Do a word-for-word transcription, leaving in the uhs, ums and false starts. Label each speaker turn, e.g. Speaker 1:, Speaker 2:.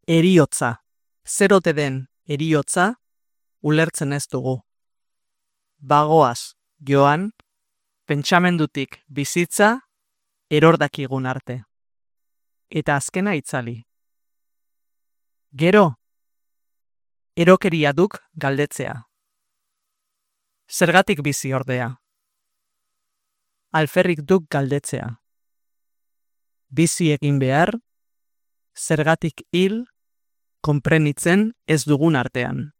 Speaker 1: Eriotza. Zer ote den eriotza, ulertzen ez dugu. Bagoaz, joan, pentsamendutik bizitza, erordakigun arte. Eta azkena itzali. Gero, erokeria duk galdetzea. Zergatik bizi ordea. Alferrik duk galdetzea. Bizi egin behar, zergatik hil, konprenitzen ez dugun artean.